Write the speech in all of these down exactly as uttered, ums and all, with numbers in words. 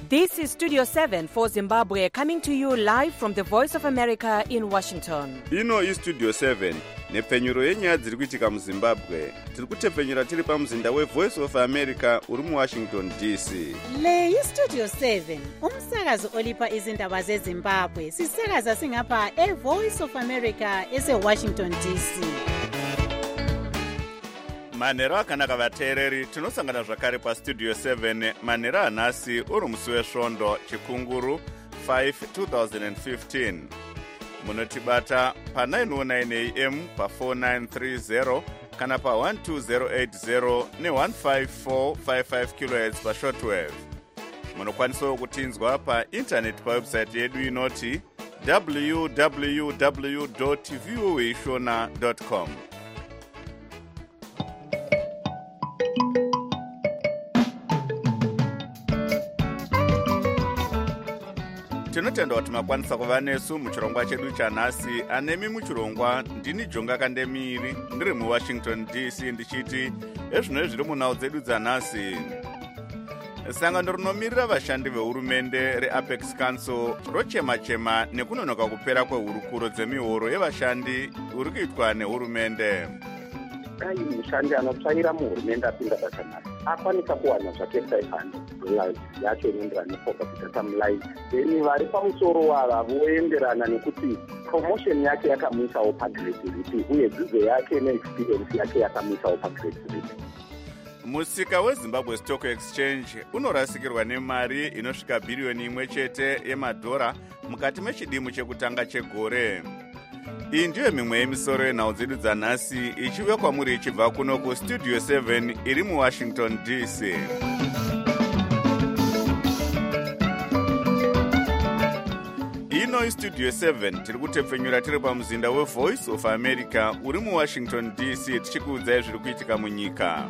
This is Studio seven for Zimbabwe, coming to you live from the Voice of America in Washington. Ino is Studio seven, nepfenyuro yenyaya dziri kuitika muZimbabwe. Tiri kutepfenyura tiri pamuzinda weVoice of America uri muWashington D C. Le iStudio seven, umsakazo olipa izindaba zeZimbabwe. Sisakaza singapha eVoice of America eseWashington D C. Manhero akanaka vateereri, tinosangana zvakare paStudio seven manhero anhasi uri musi wesvondo chikunguru five two thousand fifteen. Munotibata pa nine oh nine a m pa four nine three zero kana pa one two zero eight zero ne one five four five five kilohertz pa shortwave. Munokwanisawo kutinzwa pa internet pa website yedu inoti w w w dot voa shona dot com. Tinotenda kuti makwanisa kuva nesu muchirongwa chedu chanhasi. Anemi muchirongwa ndini Jonga Kandemiri, ndiri muWashington D C ndichiti ezvino zviri munhau dzedu dzanhasi. Sangano rinomirira vashandi vehurumende reApex Council rochema-chema nekunonoka kupera kwehurukuro dzemihoro yevashandi uri kuitwa nehurumende. Kai mushandi anotsvaira muhurumende apinda basa nhasi akwanisa kuwana zvake five hundred dollars yacho inoenderana nepoverty data line. Then vari pamusoro wava voenderana nekuti promotion yake yakamuisawo pagrade ripi uye dzidzo yake neexperience yake yakamuisawo pagrade ripi. Musika weZimbabwe Stock Exchange unorasikirwa nemari inosvika bhiriyoni imwe chete yemadhora mukati mechidimu chekutanga chegore. Iyi ndiyo mimwe yemisoro yenhau dzedu dzanhasi ichiuya kwamuri ichibva kuno kuStudio seven iri muWashington D C. Ino iStudio seven tiri kutepfenyura tiri pamuzinda weVoice of America uri muWashington D C tichikuudzai zviri kuitika munyika.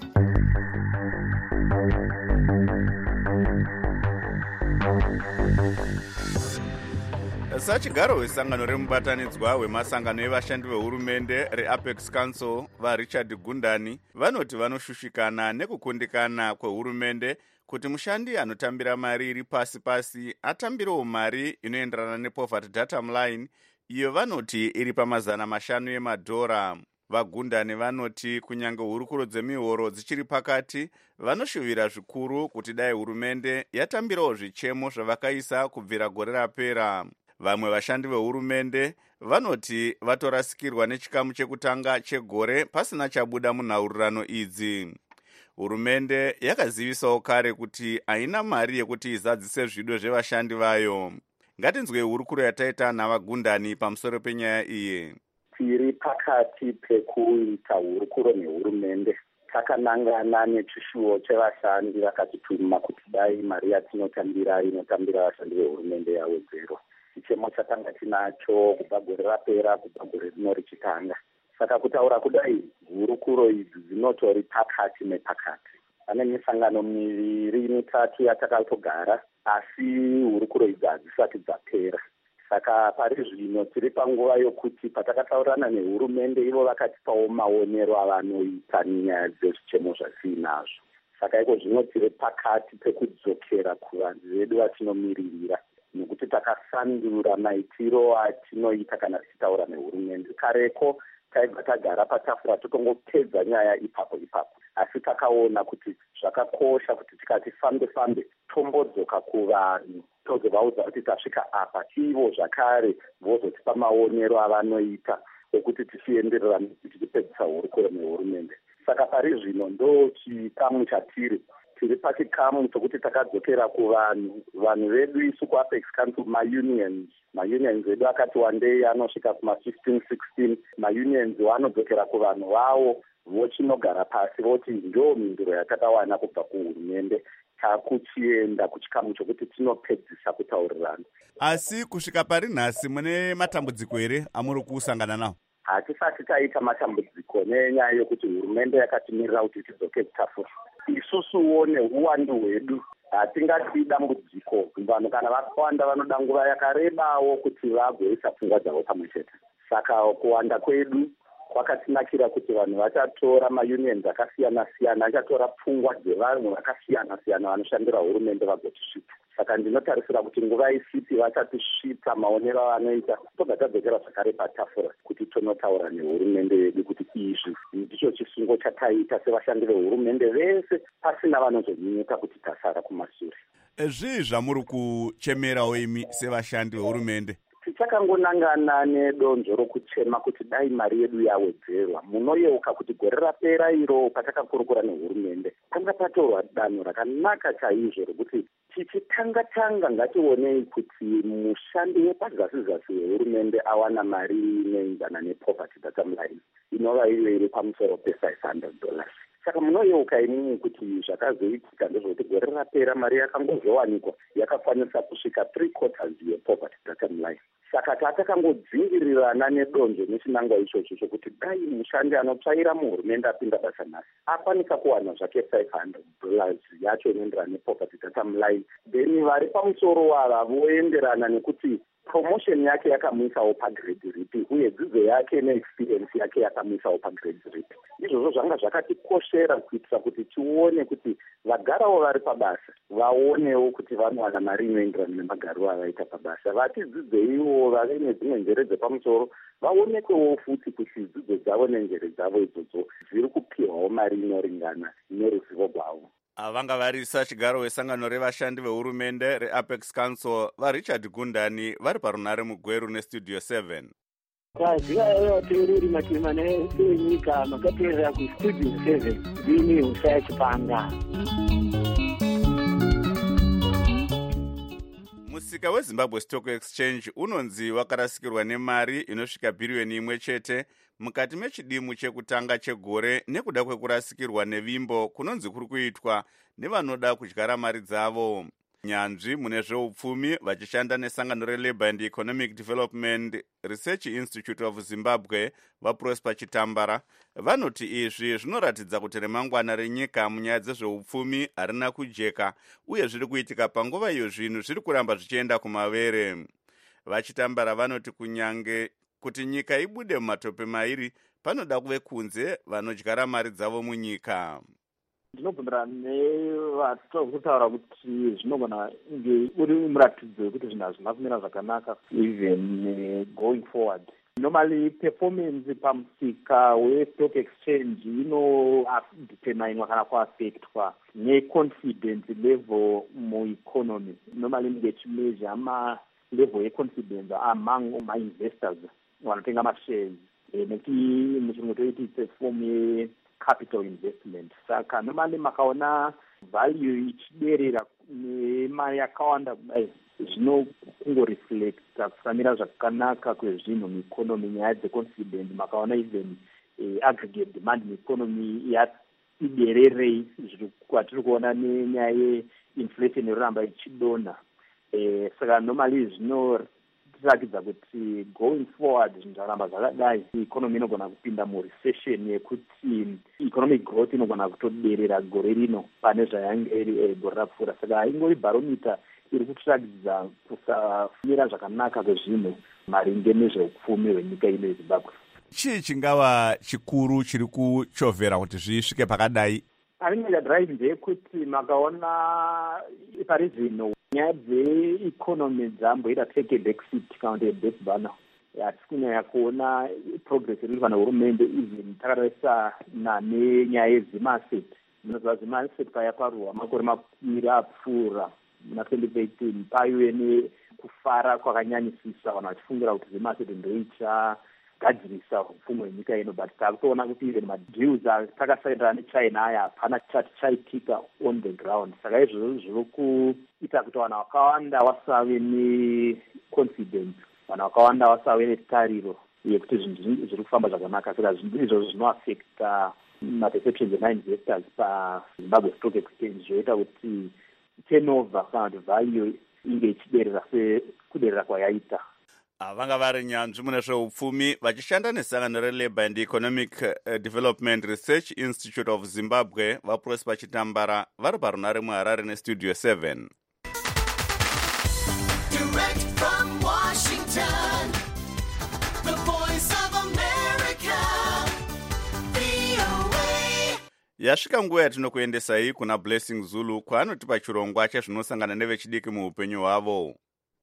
Sachigaro wesangano remubatanidzwa wemasangano evashandi vehurumende reApex Council vaRichard Gundani vanoti vanoshushikana nekukundikana kwehurumende kuti mushandi anotambira mari iri pasi pasi atambirewo mari inoenderana nepoverty data line iyo vanoti iri pamazana mashanu emadhora. Vagundani vanoti kunyange hurukuro dzemihoro dzichiri pakati vanoshuvira zvikuru kuti dai hurumende yatambirawo zvichemo zvavakaisa kubvira gore rapera. Vamwe vashandi vehurumende vanoti vatorasikirwa nechikamu chekutanga chegore pasina chabuda munhaurirano idzi. Hurumende yakazivisawo kare kuti haina mari yekuti izadzise zvido zvevashandi vayo. Ngatinzwe hurukuro yataita navagundani pamusoro penyaya iyi. Tiri pakati pekuita hurukuro nehurumende. Takanangana nechishuwo chevashandi vakatituma kuti dai mari yatinotambira inotambira vashandi vehurumende yawedzero. Chichemo chatanga tinacho kubva gore rapera kubva gore rino richitanga. Saka kutaura kudai hurukuro idzi dzinotori pakati nepakati. Pane misangano miviri mitatu yatakatogara asi hurukuro idzi hadzisati dzapera. Saka pari zvino tiri panguva yokuti patakataurana nehurumende ivo vakatipawo maonero avanoita nyaya dzezvichemo zvatiinazvo. Saka iko zvino tiri pakati pekudzokera kuvanhu vedu vatinomiririra. Nekuti takasandura maitiro atinoita kana tichitaura nehurumende. Kareko taibva tagara patafura totongopedza nyaya ipapo ipapo. Asi takaona kuti zvakakosha kuti tikati fambe fambe tombodzoka kuvanhu tozovaudza kuti tasvika apa ivo zvakare vozotipa maonero avanoita ekuti tichienderera tichipedzisa hurukuro nehurumende. Saka pari zvino ndo chikamu chatiri tiri pachikamu chokuti takadzokera kuvanhu vanhu vedu isu kuApex Council maunions maunions edu akati wandei anosvika kuma fifteen sixteen maunions vanodzokera kuvanhu vavo vochinogara pasi voti ndo mhinduro yatakawana kubva kuhurumende takuchienda kuchikamu chokuti tinopedzisa kutaurirana. Asi kusvika pari nhasi mune matambudziko here amuri kusangana nawo? Hatisati taita matambudziko nenyaya yokuti hurumende yakatimirira kuti tidzoke kutafura. Isusuwo neuwandu hwedu hatingati dambudziko. Vanhu kana vakawanda vanoda nguva yakarebawo kuti vagoisa pfungwa dzavo pamwe chete. Saka kuwanda kwedu kwakatinakira kuti vanhu vachatora maunions akasiyana siyana, vachatora pfungwa dzevanhu vakasiyana siyana vanoshandira hurumende vagotisvika. saka ndinotarisira kuti nguva isipi vachatisvitsa maonero avanoita tobva tadzokera zvakare patafura kuti tonotaura nehurumende yedu kuti izvi ndicho chisungo chataita sevashandi vehurumende vese pasina vanozonyunyuka kuti tasara kumashure. Zvii zvamuri kuchemerawo imi sevashandi vehurumende? Tichakangonangana nedonzvo rokuchema kuti dai mari yedu yawedzerwa. Munoyeuka kuti gore rapera iro patakakurukura nehurumende panga patorwa danho rakanaka chaizvo rokuti tichitanga-tanga ngationei kuti mushandi wepazasi-zasi wehurumende awana mari inoenzana nepoverty data line inova iyo iri pamusoro pe-five hundred dollars. Saka munoyeuka imimi kuti zvakazoitika ndezvekuti gore rapera mari yakangozowanikwa yakakwanisa kusvika three quarters yepoverty data line. Saka tatakangodzingirirana nedonzvo nechinangwa ichocho chokuti dai mushandi anotsvaira muhurumende apinda basa nhasi akwanisa kuwana zvake five hundred dollars yacho inoenderana nepoverty data line, then vari pamusoro wava voenderana nekuti promotion yake yakamuisawo pagrade ripi uye dzidzo yake neexperience yake yakamuisawo pagrade ripi. Izvozvo zvanga zvakatikoshera kuitira kuti tione kuti vagarawo vari pabasa vaonewo kuti vanowana mari inoenderana nemagariro avaita pabasa. Vati dzidzeiwo vave nedzimwe njere dzepamusoro vaonekwewo futi kuti dzidzo dzavo nenjere dzavo idzodzo zviri kupiwawo mari inoringana neruzivo rwavo. Vanga varisa chigaro wesangano revashandi vehurumende reApex Council vaRichard Gundani vari parunare mugweru nestudio seven. Kaziva teuriri matema nenyika makateerera kustudio seven ndini Husaya Chipanga. Musika weZimbabwe Stock Exchange unonzi wakarasikirwa nemari inosvika bhiriyoni imwe chete mukati mechidimu chekutanga chegore nekuda kwekurasikirwa nevimbo kunonzi kuri kuitwa nevanoda kudyara mari dzavo. Nyanzvi mune zveupfumi vachishanda nesangano reLabour and Economic Development Research Institute of Zimbabwe vaProsper Chitambara vanoti izvi zvinoratidza kuti remangwana renyika munyaya dzezveupfumi harina kujeka uye zviri kuitika panguva iyo zvinhu zviri kuramba zvichienda kumavere. Vachitambara vanoti kunyange kuti nyika ibude mumatope mairi panoda kuve kunze vanodyara mari dzavo munyika. Ndinobvumirana nevatokutaura kuti zvinogona kunge uri muratidzo wekuti zvinhu hazvina kumira zvakanaka even going forward. Normally performance pamusika westock exchange inodeterminwa kana kuaffectwa neconfidence level mueconomy. Normally inenge ichimeasure malevel yeconfidence among mainvestors vanotenga mashares nekuti muchirungu toiti it's a form ye capital investment. Saka normally makaona value ichiderera nemari yakawanda kudai zvinokungoreflecta kusamira zvakanaka kwezvinhu mueconomy, nyaya dzeconfidence. Makaona even eh, aggregate demand mueconomy yatidererei kwatiri kuona nenyaya yeinflation yoramba ichidonha. Eh, saka normally zvino tirakidza kuti going forward zvinhu zvaramba zvakadai economy inogona kupinda murecession yekuti economic growth inogona kutoderera gore rino pane zvayange iri gore rapfuura. Saka ingori barometer iri kutirakidza kusafumira zvakanaka kwezvinhu maringe nezveupfumi hwenyika ino yeZimbabwe. Chii chingava chikuru chiri kuchovhera kuti zvisvike pakadai? Aringa drive ndeyekuti makaona pari zvino nyaya dzeeconomy dzamboita take a back seat kana kuti back burner. Hatisi kunyanya kuona progress iriitwa nehurumende even takatarisana nenyaya yezimaset. Munoziva zimaset paya paruwa makore maviri apfuura muna twenty eighteen paive nekufara kwakanyanyisisa vanhu vachifungira kuti zimaset ndoichagadzirisa upfumi hwenyika ino, but takutoona kuti even madeals atakasainira nechina aya hapana chati chaitika on the ground. Saka izvozvo zviri kuita kuti vanhu vakawanda vasave neconfidence, vanhu vakawanda vasave netariro yekuti zvinhu zviri kufamba zvakanaka. Saka zvinhu izvozvo zvinoaffecta maperceptions emainvestors paZimbabwe Stock Exchange, zvoita kuti turnover kana kuti value inge ichiderera sekuderera kwayaita. Vanga vari nyanzvi mune zveupfumi vachishanda nesangano reLabour and Economic Development Research Institute of Zimbabwe vaProsper Chitambara vari parunare muHarare nestudio seven. Direct from Washington, the voice of America, V O A. Yasvika nguva yatinokuendesai kuna Blessing Zulu kwaanotipa chirongwa chezvinosangana nevechidiki muupenyu hwavo.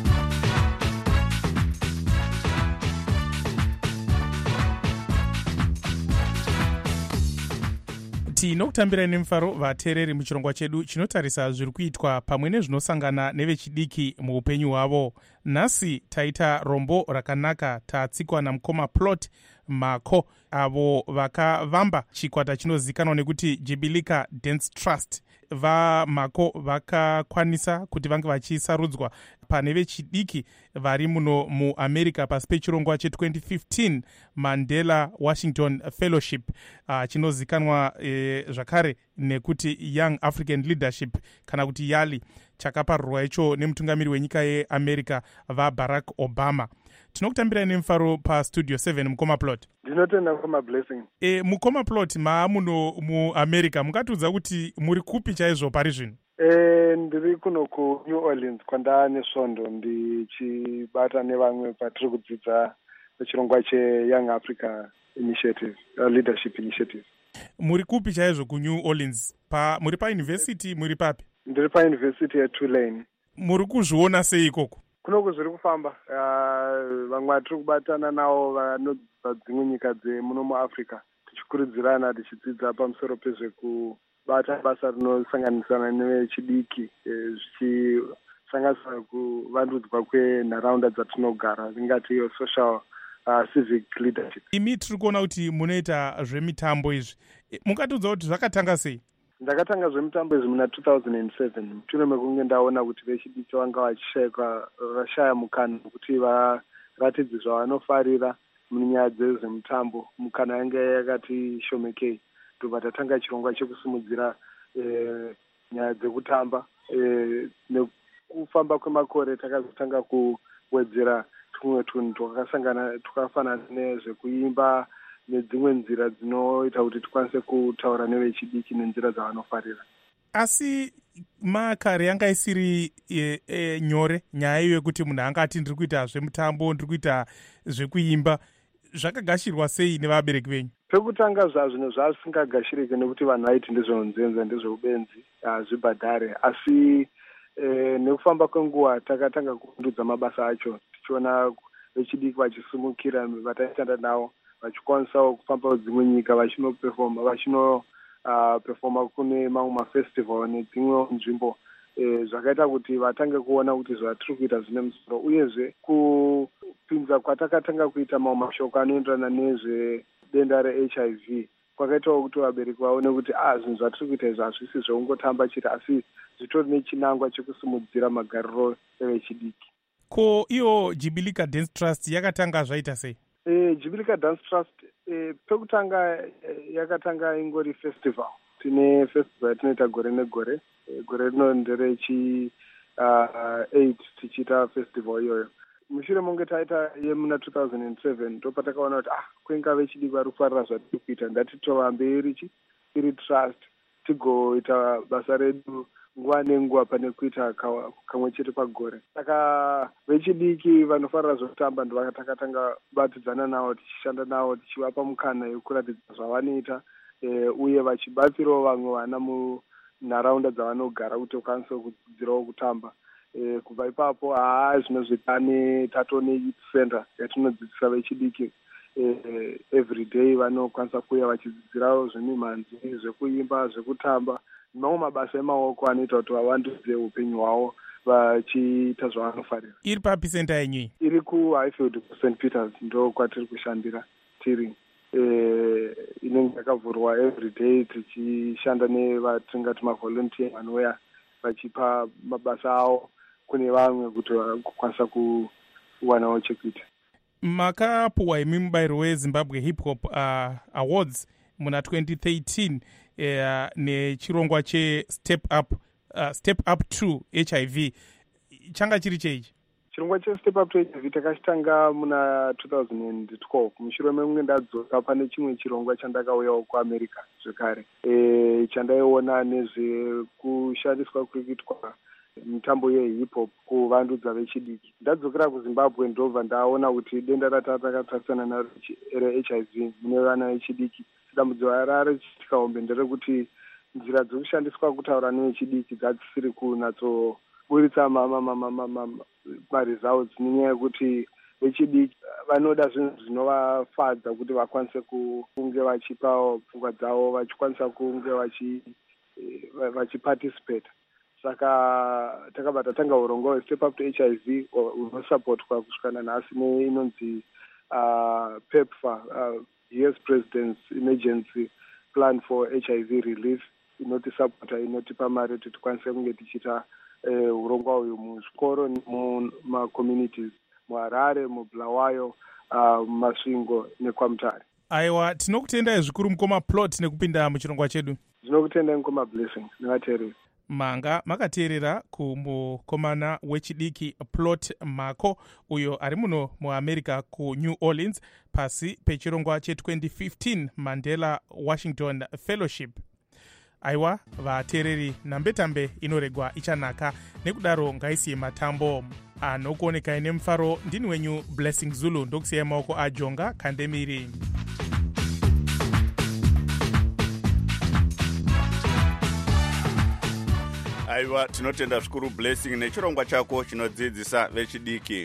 Tinokutambirai nemufaro vateereri muchirongwa chedu chinotarisa zviri kuitwa pamwe nezvinosangana nevechidiki muupenyu hwavo. Nhasi taita rombo rakanaka tatsikwa namukoma Plot Mako, avo vakavamba chikwata chinozikanwa nekuti Jibilika Dance Trust. VaMako vakakwanisa kuti vange vachisarudzwa pane vechidiki vari muno muAmerica pasi pechirongwa che-twenty fifteen Mandela Washington Fellowship, uh, chinozikanwa eh, zvakare nekuti Young African Leadership kana kuti YALI, chakaparurwa icho nemutungamiri wenyika yeAmerica vaBarack Obama. Tinokutambirai nemufaro pastudio seven mukoma Plot. Ndinotenda mukoma Blessing. E, mukoma Plot, maamuno muAmerica mungatiudza kuti muri kupi chaizvo pari zvino? E, ndiri kuno kuNew Orleans kwanda nesvondo ndichibata nevamwe patiri kudzidza chirongwa cheYoung Africa Initiative, uh, Leadership Initiative. Muri kupi chaizvo kuNew Orleans? Pa, muri pauniversity, muri papi? Ndiri pauniversity yeTulane. Muri kuzviona sei ikoko? Kunoko zviri kufamba. Vamwe vatiri kubatana navo vanobva dzimwe nyika dzemuno muAfrica, tichikurudzirana tichidzidza pamusoro pezvekubata basa rinosanganisana nevechidiki, zvichisanganisira kuvandudzwa kwenharaunda dzatinogara, ringati iyo social uh, civic leadership. Imi tiri kuona kuti munoita zvemitambo izvi, mungatiudza kuti zvakatanga sei? Ndakatanga zvemitambo izvi muna two thousand seven, mushure mekunge ndaona kuti vechidiki vanga vachishayika vashaya mukana kuti varatidze zvavanofarira munyaya dzezvemutambo. Mukana yanga yakati shomekei, ndobva tatanga chirongwa chekusimudzira e, nyaya dzekutamba. E, nekufamba kwemakore takazotanga kuwedzera tumwe tunhu twakasangana twakafanana nezvekuimba nedzimwe nzira dzinoita kuti tikwanise kutaura nevechidiki nenzira dzavanofarira. Asi makare yanga isiri e, e, nyore nyaya iyo yekuti munhu angati ndiri kuita zvemutambo, ndiri kuita zvekuimba. Zvakagashirwa sei nevabereki venyu? Pekutanga zvazvino zvasingagashirike nekuti vanhu vaiti ndezveunzenza, ndezveubenzi, zvibhadhare. Asi e, nekufamba kwenguva takatanga kuvandudza mabasa acho, tichiona vechidiki vachisimukira vataishanda navo, vachikwanisawo kufamba dzimwe nyika vachinoperforma vachino uh, performa kune mamwe mafestival nedzimwe nzvimbo, e, zvakaita kuti vatange kuona kuti zvatiri kuita zvine musoro, uyezve kupinza kwatakatanga kuita mamwe mashoko anoenderana nezvedenda reH I V kwakaitawo kuti vabereki vaone kuti ah, zvinhu zvatiri kuita izvi hazvisi zveungotamba chete, asi zvitori nechinangwa chekusimudzira magariro evechidiki. Ko iyo Jibilika Dance Trust yakatanga zvaita sei? E, Jibilika Dance Trust e, pekutanga e, yakatanga ingori festival. Tine festival tinoita gore negore. E, gore rino nderechi uh, eight tichiita festival iyoyo. Mushure monge taita yemuna two thousand seven ndopatakaona kuti ah, kwenga vechidiki vari kufarira zvatiri kuita, ndatitova mberi iri trust tigoita basa redu nguva nenguva pane kuita kamwe chete pagore. Saka vechidiki vanofarira zvekutamba ndovakatakatanga batidzana navo, tichishanda navo, tichivapa mukana yekuratidza zvavanoita, e, uye vachibatsirawo vamwe vana munharaunda dzavanogara kuti vakwanise kudzidzirawo kutamba. E, kubva ipapo haa zvino zvitane tatone center yatinodzidzisa vechidiki e, every day vanokwanisa kuuya vachidzidzirawo zvemimhanzi, zvekuimba, zvekutamba, mamwe mabasa emaoko anoita kuti vavandudze upenyu hwavo vachiita zvavanofarira. Iri papi senta yenyu? Iri kuHighfield kuSaint Peters, ndo kwatiri kushandira tiri. E, inenge yakavhurwa everyday tichishanda nevatingati mavolunteer vanouya vachipa mabasa avo kune vamwe kuti vakwanisa kuwanawo chekuita. Makapuwa imi mubairo weZimbabwe Hip Hop uh, Awards muna twenty thirteen uh, nechirongwa che Step Up uh, Step Up to H I V. Changa chiri cheichi? Chirongwa che Step Up to H I V takachitanga muna two thousand twelve. Mushure mekunge ndadzoka pane chimwe chirongwa chandakauyawo kuAmerica zvekare. E, chandaiona nezvekushandiswa kuri kuitwa mitambo yehip hop kuvandudza vechidiki. Ndadzokera kuZimbabwe ndobva ndaona kuti denda ratatakatarisa naro reH I V mune vana vechidiki dambudziko rari richiitika hombe nderekuti nzira dzokushandiswa kutaura nevechidiki dzasisiri kunatsoburitsa maresults nenyaya yekuti vechidiki vanoda zvinhu zvinovafadza kuti vakwanise kunge vachipawo pfungwa dzavo vachikwanisa kunge vachiparticipate. Saka takabva tatanga urongo hwestep up to H I V hunosupportwa kusvikana nhasi neinonzi pepfar, U S President's Emergency Plan for H I V Relief, inotisapota inotipa mari kuti tikwanise kunge tichiita urongwa uyu muzvikoro nemumacommunities muHarare, muBulawayo, muMasvingo neKwaMutare. Aiwa, tinokutendai zvikuru mukoma Plot nekupinda muchirongwa chedu. Tinokutendai mukoma Blessing nevateereri. Manga makateerera kumukomana wechidiki Plot Mako uyo ari muno muAmerica kuNew Orleans pasi pechirongwa che twenty fifteen Mandela Washington Fellowship. Aiwa, vateereri, nambetambe inoregwa ichanaka, nekudaro ngaisiye matambo anokuoneka ine mufaro. Ndini wenyu Blessing Zulu, ndokusiyai maoko aJonga Kandemiri. Aiwa, tinotenda zvikuru Blessing nechirongwa chako chinodzidzisa vechidiki.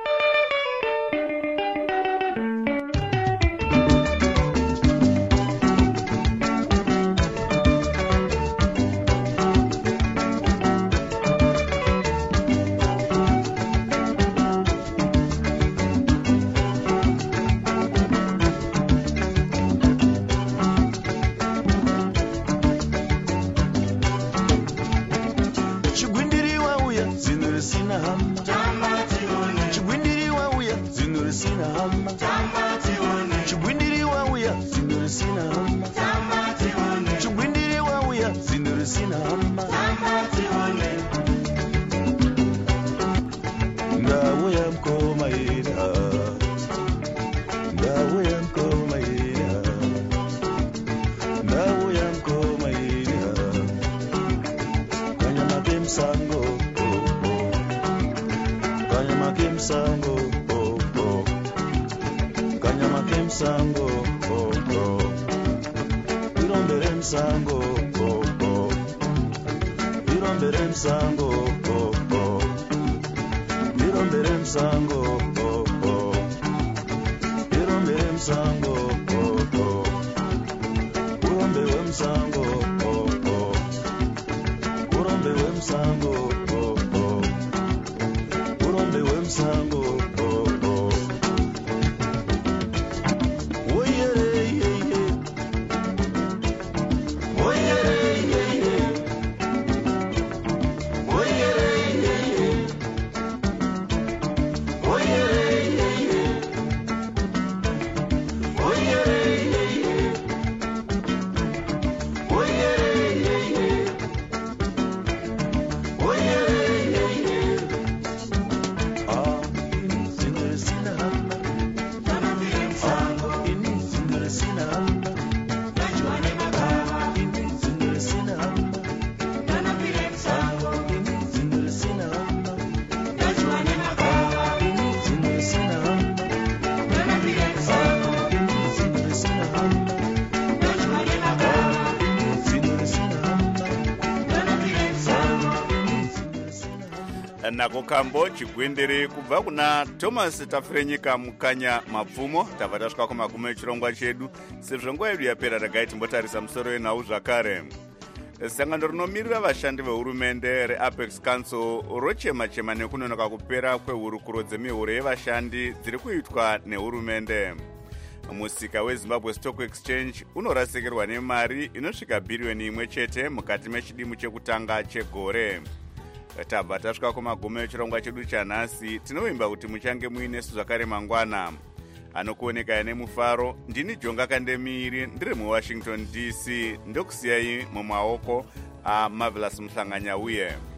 Nako kambo chigwindiri kubva kuna Thomas Tafrenyika mukanya mapfumo. Tabva tasvika kumagumo echirongwa chedu. Sezvo nguva yedu yapera tagai timbotarisa musoro wenhau zvakare. Sangano rinomirira vashandi vehurumende reApex Council rochema-chema nekunonoka kupera kwehurukuro dzemihuro yevashandi dziri kuitwa nehurumende. Musika weZimbabwe Stock Exchange unorasikirwa nemari inosvika bhiriyoni imwe chete mukati mechidimu chekutanga chegore. Tabva tasvika kumagumo echirongwa chedu chanhasi. Tinovimba kuti muchange muinesu zvakare mangwana. Anokuoneka nemufaro, ndini Jonga Kandemiri, ndiri muWashington D C, ndokusiyai mumaoko aMarvelous Muhlanganya uye